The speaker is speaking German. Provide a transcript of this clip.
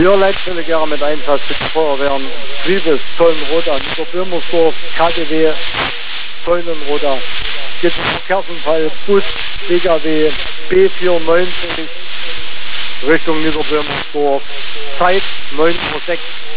Hier Leitstelle gerne mit Einsatz für die Feuerwehren Zwiebes, Zollenroda, Niederböhmersdorf, KDW, Zollenroda. Jetzt ein Verkehrsunfall, Bus, PKW, B94 Richtung Niederböhmersdorf. Zeit 9:06 Uhr.